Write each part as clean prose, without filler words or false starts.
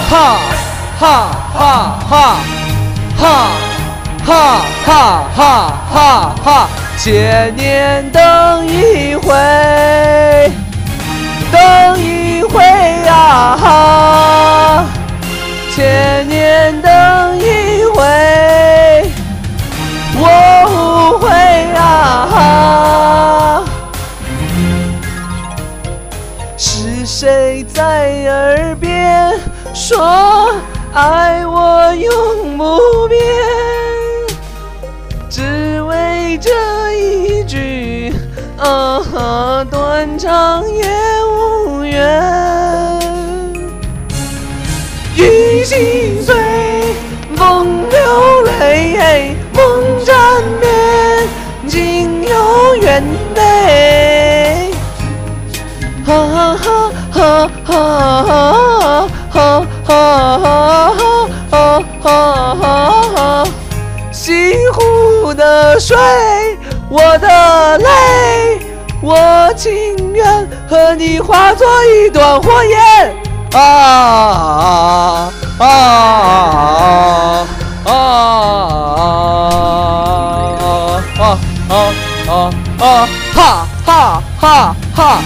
哈哈哈哈哈哈哈哈哈哈，千年等一回，等一回呀哈，千年等一回，我无悔呀哈。是谁在耳边说爱我永不变？只为这一句断肠也无缘。雨心碎，风流泪，梦缠绵，情有缘内。哈哈哈哈哈哈哈哈哈！西湖的水，我的泪，我情愿和你化作一段火焰。啊啊啊啊啊！哈哈哈哈！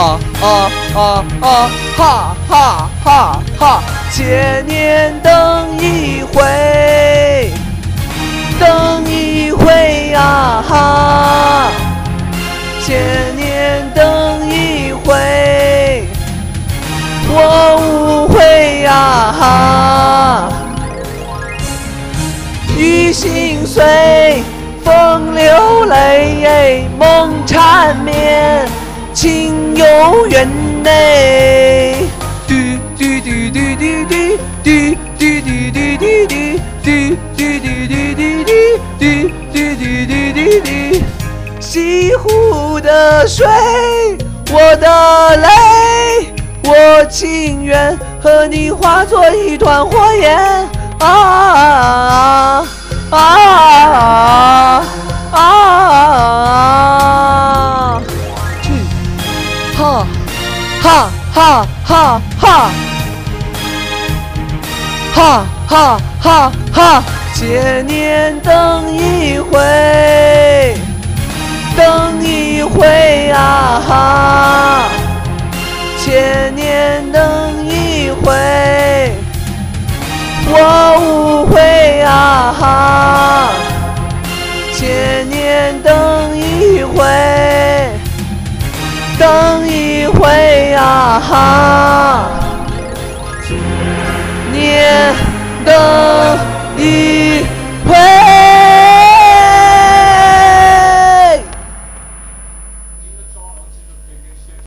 哈哈哈！千年等一回，等一回呀哈，千年等一回，我无悔呀哈。雨心碎，风流泪，梦缠绵，情有缘内。嘟嘟嘟嘟嘟嘟嘟嘟嘟嘟嘟嘟嘟。西湖的水，我的泪，我情愿和你化作一团火焰。啊啊啊啊！哈哈哈哈哈！哈哈哈哈！千年等一回，等一回呀哈！千年等一回，我无悔呀哈！千年等一回，等一回呀哈！